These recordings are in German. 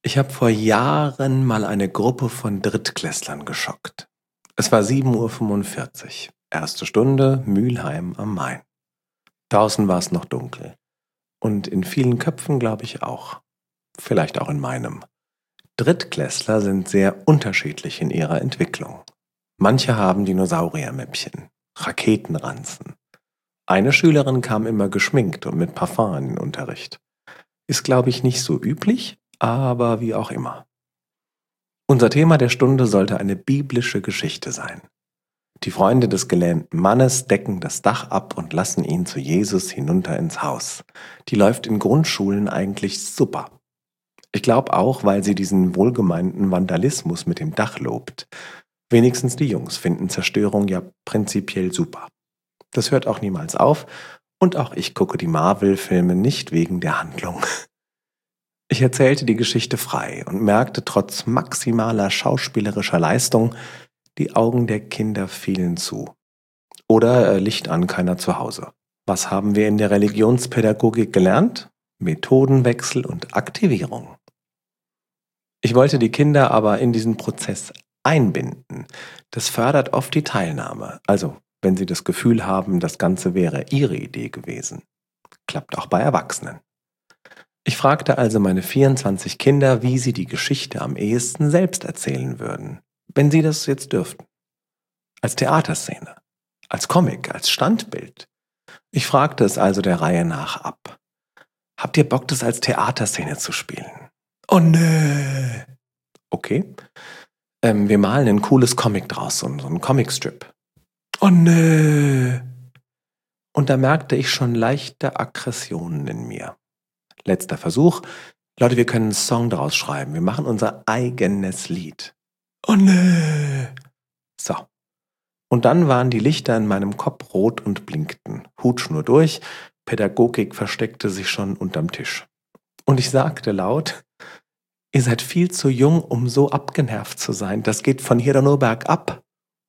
Ich habe vor Jahren mal eine Gruppe von Drittklässlern geschockt. Es war 7:45 Uhr. Erste Stunde, Mülheim am Main. Draußen war es noch dunkel. Und in vielen Köpfen glaube ich auch. Vielleicht auch in meinem. Drittklässler sind sehr unterschiedlich in ihrer Entwicklung. Manche haben Dinosauriermäppchen, Raketenranzen. Eine Schülerin kam immer geschminkt und mit Parfum in den Unterricht. Ist, glaube ich, nicht so üblich, aber wie auch immer. Unser Thema der Stunde sollte eine biblische Geschichte sein. Die Freunde des gelähmten Mannes decken das Dach ab und lassen ihn zu Jesus hinunter ins Haus. Die läuft in Grundschulen eigentlich super. Ich glaube auch, weil sie diesen wohlgemeinten Vandalismus mit dem Dach lobt. Wenigstens die Jungs finden Zerstörung ja prinzipiell super. Das hört auch niemals auf und auch ich gucke die Marvel-Filme nicht wegen der Handlung. Ich erzählte die Geschichte frei und merkte trotz maximaler schauspielerischer Leistung, die Augen der Kinder fielen zu. Oder Licht an, keiner zu Hause. Was haben wir in der Religionspädagogik gelernt? Methodenwechsel und Aktivierung. Ich wollte die Kinder aber in diesen Prozess einbinden. Das fördert oft die Teilnahme. Also, wenn sie das Gefühl haben, das Ganze wäre ihre Idee gewesen. Klappt auch bei Erwachsenen. Ich fragte also meine 24 Kinder, wie sie die Geschichte am ehesten selbst erzählen würden, wenn sie das jetzt dürften. Als Theaterszene, als Comic, als Standbild. Ich fragte es also der Reihe nach ab. Habt ihr Bock, das als Theaterszene zu spielen? Oh nö. Okay. Wir malen ein cooles Comic draus, so einen Comicstrip. Oh nö. Und da merkte ich schon leichte Aggressionen in mir. Letzter Versuch. Leute, wir können einen Song daraus schreiben. Wir machen unser eigenes Lied. Oh nö. So. Und dann waren die Lichter in meinem Kopf rot und blinkten. Hutschnur durch, Pädagogik versteckte sich schon unterm Tisch. Und ich sagte laut, ihr seid viel zu jung, um so abgenervt zu sein. Das geht von hier nur bergab.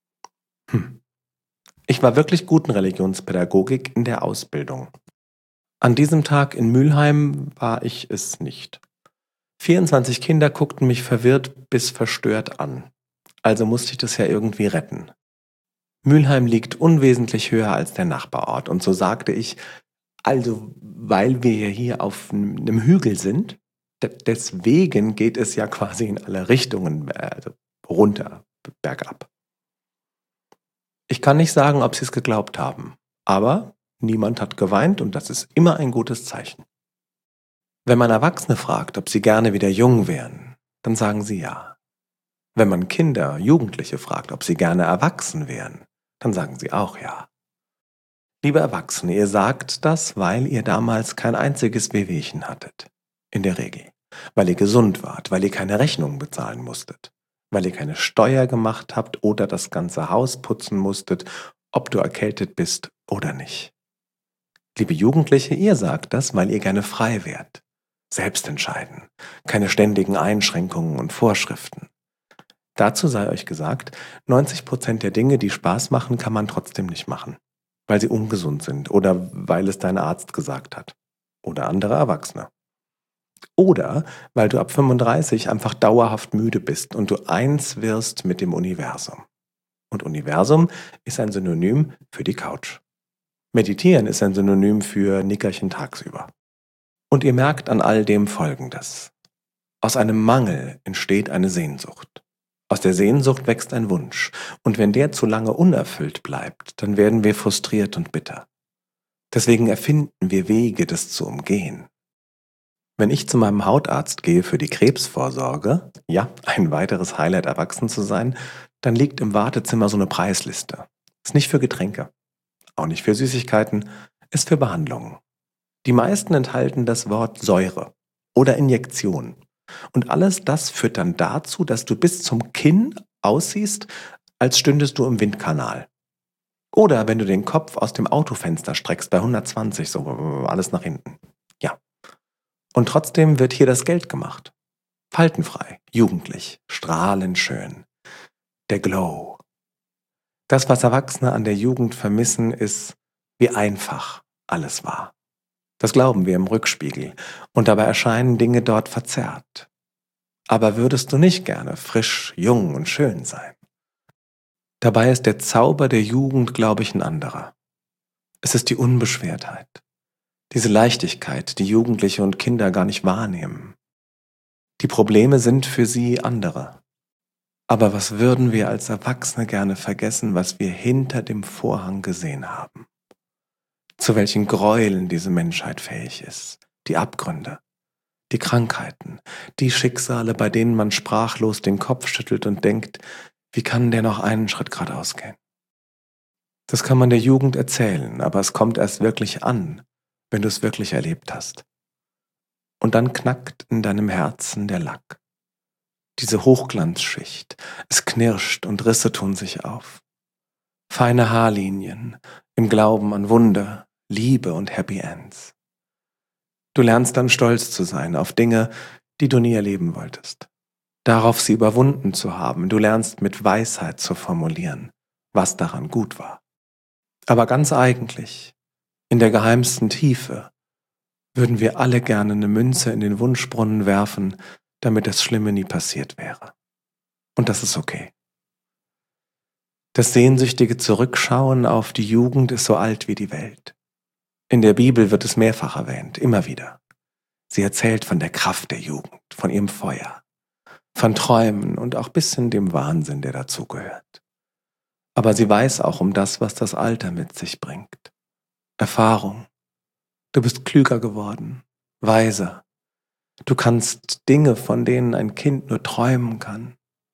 Ich war wirklich gut in Religionspädagogik in der Ausbildung. An diesem Tag in Mülheim war ich es nicht. 24 Kinder guckten mich verwirrt bis verstört an. Also musste ich das ja irgendwie retten. Mülheim liegt unwesentlich höher als der Nachbarort und so sagte ich, also weil wir hier auf einem Hügel sind, deswegen geht es ja quasi in alle Richtungen, also runter, bergab. Ich kann nicht sagen, ob sie es geglaubt haben, aber niemand hat geweint und das ist immer ein gutes Zeichen. Wenn man Erwachsene fragt, ob sie gerne wieder jung wären, dann sagen sie ja. Wenn man Kinder, Jugendliche fragt, ob sie gerne erwachsen wären, dann sagen sie auch ja. Liebe Erwachsene, ihr sagt das, weil ihr damals kein einziges Wehwehchen hattet. In der Regel. Weil ihr gesund wart, weil ihr keine Rechnungen bezahlen musstet. Weil ihr keine Steuer gemacht habt oder das ganze Haus putzen musstet, ob du erkältet bist oder nicht. Liebe Jugendliche, ihr sagt das, weil ihr gerne frei wärt. Selbst entscheiden. Keine ständigen Einschränkungen und Vorschriften. Dazu sei euch gesagt, 90% der Dinge, die Spaß machen, kann man trotzdem nicht machen. Weil sie ungesund sind oder weil es dein Arzt gesagt hat. Oder andere Erwachsene. Oder weil du ab 35 einfach dauerhaft müde bist und du eins wirst mit dem Universum. Und Universum ist ein Synonym für die Couch. Meditieren ist ein Synonym für Nickerchen tagsüber. Und ihr merkt an all dem Folgendes. Aus einem Mangel entsteht eine Sehnsucht. Aus der Sehnsucht wächst ein Wunsch. Und wenn der zu lange unerfüllt bleibt, dann werden wir frustriert und bitter. Deswegen erfinden wir Wege, das zu umgehen. Wenn ich zu meinem Hautarzt gehe für die Krebsvorsorge, ja, ein weiteres Highlight erwachsen zu sein, dann liegt im Wartezimmer so eine Preisliste. Ist nicht für Getränke, auch nicht für Süßigkeiten, ist für Behandlungen. Die meisten enthalten das Wort Säure oder Injektion. Und alles das führt dann dazu, dass du bis zum Kinn aussiehst, als stündest du im Windkanal. Oder wenn du den Kopf aus dem Autofenster streckst bei 120, so alles nach hinten. Ja. Und trotzdem wird hier das Geld gemacht. Faltenfrei, jugendlich, strahlend schön. Der Glow. Das, was Erwachsene an der Jugend vermissen, ist, wie einfach alles war. Das glauben wir im Rückspiegel. Und dabei erscheinen Dinge dort verzerrt. Aber würdest du nicht gerne frisch, jung und schön sein? Dabei ist der Zauber der Jugend, glaube ich, ein anderer. Es ist die Unbeschwertheit, diese Leichtigkeit, die Jugendliche und Kinder gar nicht wahrnehmen. Die Probleme sind für sie andere. Aber was würden wir als Erwachsene gerne vergessen, was wir hinter dem Vorhang gesehen haben? Zu welchen Gräueln diese Menschheit fähig ist, die Abgründe, die Krankheiten, die Schicksale, bei denen man sprachlos den Kopf schüttelt und denkt, wie kann der noch einen Schritt geradeaus gehen? Das kann man der Jugend erzählen, aber es kommt erst wirklich an, wenn du es wirklich erlebt hast. Und dann knackt in deinem Herzen der Lack. Diese Hochglanzschicht, es knirscht und Risse tun sich auf. Feine Haarlinien, im Glauben an Wunder, Liebe und Happy Ends. Du lernst dann stolz zu sein auf Dinge, die du nie erleben wolltest. Darauf sie überwunden zu haben. Du lernst mit Weisheit zu formulieren, was daran gut war. Aber ganz eigentlich, in der geheimsten Tiefe, würden wir alle gerne eine Münze in den Wunschbrunnen werfen, damit das Schlimme nie passiert wäre. Und das ist okay. Das sehnsüchtige Zurückschauen auf die Jugend ist so alt wie die Welt. In der Bibel wird es mehrfach erwähnt, immer wieder. Sie erzählt von der Kraft der Jugend, von ihrem Feuer, von Träumen und auch bisschen dem Wahnsinn, der dazugehört. Aber sie weiß auch um das, was das Alter mit sich bringt. Erfahrung. Du bist klüger geworden, weiser. Du kannst Dinge, von denen ein Kind nur träumen kann.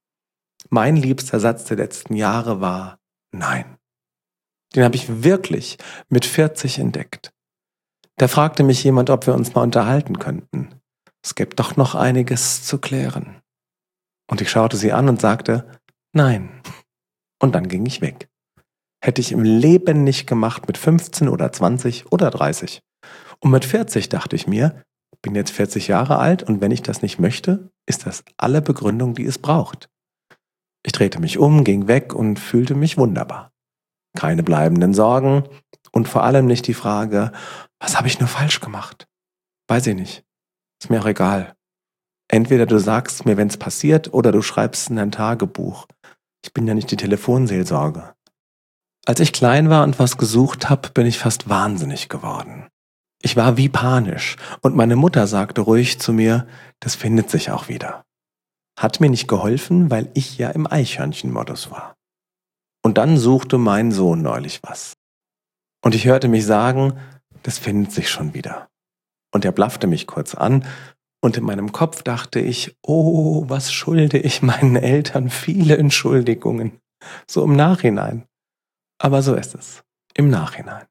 Mein liebster Satz der letzten Jahre war Nein. Den habe ich wirklich mit 40 entdeckt. Da fragte mich jemand, ob wir uns mal unterhalten könnten. Es gäbe doch noch einiges zu klären. Und ich schaute sie an und sagte, nein. Und dann ging ich weg. Hätte ich im Leben nicht gemacht mit 15 oder 20 oder 30. Und mit 40 dachte ich mir, bin jetzt 40 Jahre alt und wenn ich das nicht möchte, ist das alle Begründung, die es braucht. Ich drehte mich um, ging weg und fühlte mich wunderbar. Keine bleibenden Sorgen und vor allem nicht die Frage, was habe ich nur falsch gemacht? Weiß ich nicht. Ist mir auch egal. Entweder du sagst mir, wenn es passiert, oder du schreibst in dein Tagebuch. Ich bin ja nicht die Telefonseelsorge. Als ich klein war und was gesucht habe, bin ich fast wahnsinnig geworden. Ich war wie panisch und meine Mutter sagte ruhig zu mir, das findet sich auch wieder. Hat mir nicht geholfen, weil ich ja im Eichhörnchen-Modus war. Und dann suchte mein Sohn neulich was. Und ich hörte mich sagen, das findet sich schon wieder. Und er blaffte mich kurz an und in meinem Kopf dachte ich, oh, was schulde ich meinen Eltern viele Entschuldigungen. So im Nachhinein. Aber so ist es. Im Nachhinein.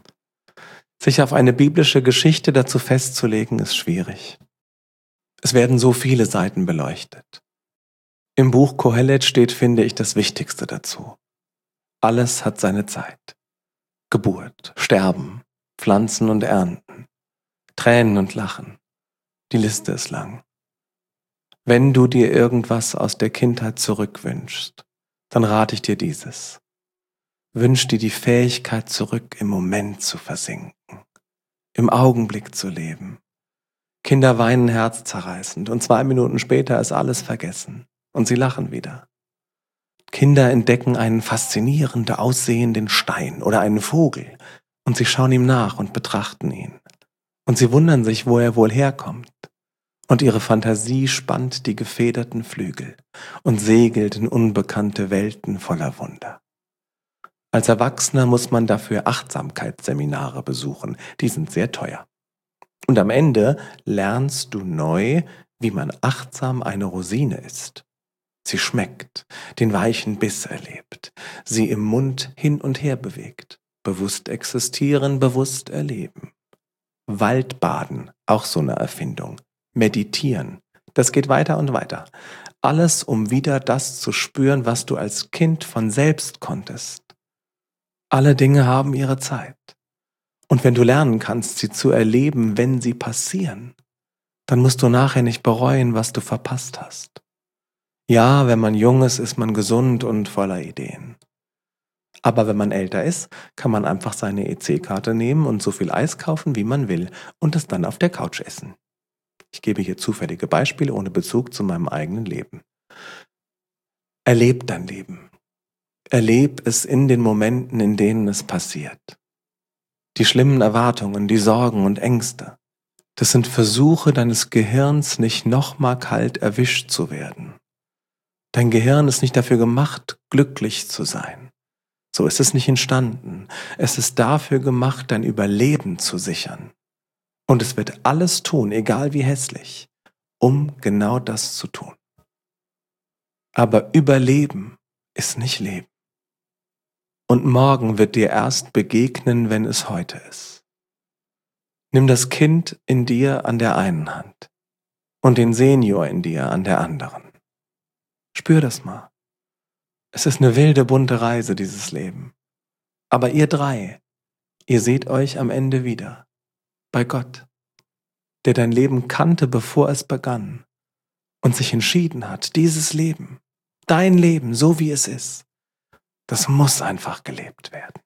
Sich auf eine biblische Geschichte dazu festzulegen, ist schwierig. Es werden so viele Seiten beleuchtet. Im Buch Kohelet steht, finde ich, das Wichtigste dazu. Alles hat seine Zeit. Geburt, Sterben, Pflanzen und Ernten, Tränen und Lachen. Die Liste ist lang. Wenn du dir irgendwas aus der Kindheit zurückwünschst, dann rate ich dir dieses. Wünsch dir die Fähigkeit zurück, im Moment zu versinken, im Augenblick zu leben. Kinder weinen herzzerreißend und 2 Minuten später ist alles vergessen und sie lachen wieder. Kinder entdecken einen faszinierend aussehenden Stein oder einen Vogel und sie schauen ihm nach und betrachten ihn. Und sie wundern sich, wo er wohl herkommt. Und ihre Fantasie spannt die gefederten Flügel und segelt in unbekannte Welten voller Wunder. Als Erwachsener muss man dafür Achtsamkeitsseminare besuchen, die sind sehr teuer. Und am Ende lernst du neu, wie man achtsam eine Rosine isst. Sie schmeckt, den weichen Biss erlebt, sie im Mund hin und her bewegt, bewusst existieren, bewusst erleben. Waldbaden, auch so eine Erfindung. Meditieren, das geht weiter und weiter. Alles, um wieder das zu spüren, was du als Kind von selbst konntest. Alle Dinge haben ihre Zeit. Und wenn du lernen kannst, sie zu erleben, wenn sie passieren, dann musst du nachher nicht bereuen, was du verpasst hast. Ja, wenn man jung ist man gesund und voller Ideen. Aber wenn man älter ist, kann man einfach seine EC-Karte nehmen und so viel Eis kaufen, wie man will und es dann auf der Couch essen. Ich gebe hier zufällige Beispiele ohne Bezug zu meinem eigenen Leben. Erleb dein Leben. Erleb es in den Momenten, in denen es passiert. Die schlimmen Erwartungen, die Sorgen und Ängste. Das sind Versuche deines Gehirns, nicht nochmal kalt erwischt zu werden. Dein Gehirn ist nicht dafür gemacht, glücklich zu sein. So ist es nicht entstanden. Es ist dafür gemacht, dein Überleben zu sichern. Und es wird alles tun, egal wie hässlich, um genau das zu tun. Aber Überleben ist nicht Leben. Und morgen wird dir erst begegnen, wenn es heute ist. Nimm das Kind in dir an der einen Hand und den Senior in dir an der anderen. Spür das mal. Es ist eine wilde, bunte Reise, dieses Leben. Aber ihr drei, ihr seht euch am Ende wieder. Bei Gott, der dein Leben kannte, bevor es begann und sich entschieden hat, dieses Leben, dein Leben, so wie es ist, das muss einfach gelebt werden.